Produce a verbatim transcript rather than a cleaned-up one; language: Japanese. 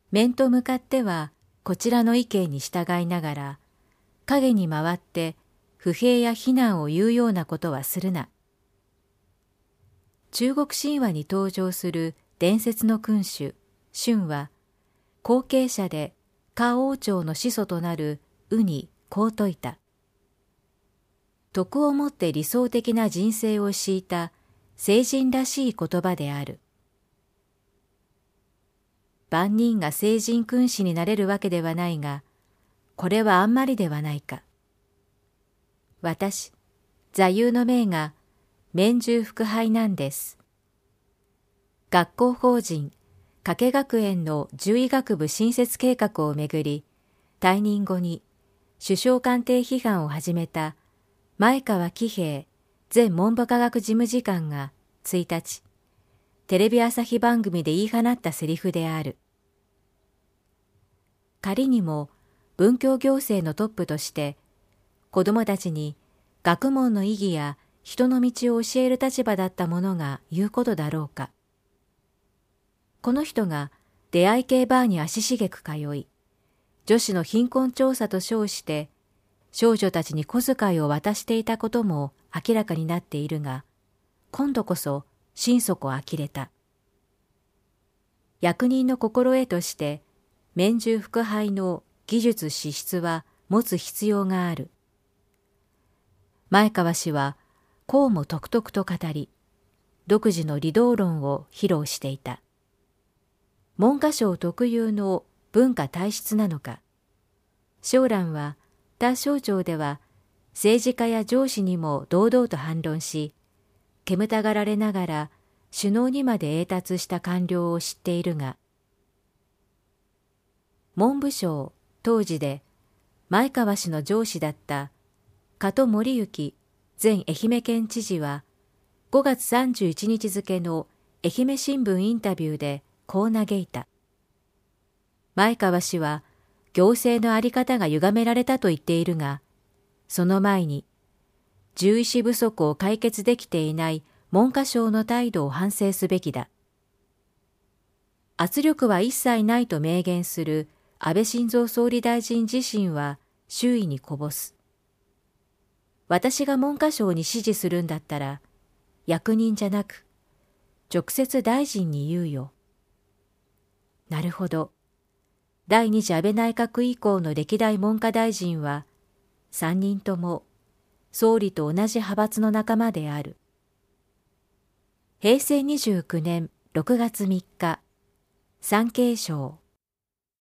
面と向かってはこちらの意見に従いながら、影に回って不平や非難を言うようなことはするな。中国神話に登場する伝説の君主、舜は、後継者で夏王朝の始祖となる禹にこう説いた。徳をもって理想的な人生を敷いた聖人らしい言葉である。万人が聖人君子になれるわけではないが、これはあんまりではないか。私、座右の銘が免従福杯なんです。学校法人加計学園の獣医学部新設計画をめぐり、退任後に首相官邸批判を始めた前川喜平前文部科学事務次官がついたち、テレビ朝日番組で言い放ったセリフである。仮にも文教行政のトップとして、子供たちに学問の意義や人の道を教える立場だった者が言うことだろうか。この人が出会い系バーに足しげく通い、女子の貧困調査と称して少女たちに小遣いを渡していたことも明らかになっているが、今度こそ心底呆れた。役人の心得として免従福杯の技術資質は持つ必要がある。前川氏はこうもとくとくと語り、独自の理道論を披露していた。文科省特有の文化体質なのか、小蘭は他省庁では政治家や上司にも堂々と反論し、煙たがられながら首脳にまで栄達した官僚を知っているが、文部省当時で前川氏の上司だった加戸守之前愛媛県知事はごがつさんじゅういちにち付の愛媛新聞インタビューでこう嘆いた。前川氏は行政の在り方が歪められたと言っているが、その前に獣医師不足を解決できていない文科省の態度を反省すべきだ。圧力は一切ないと明言する安倍晋三総理大臣自身は周囲にこぼす。私が文科省に指示するんだったら、役人じゃなく、直接大臣に言うよ。なるほど。第二次安倍内閣以降の歴代文科大臣は、三人とも総理と同じ派閥の仲間である。へいせいにじゅうきゅうねんろくがつみっか、産経省。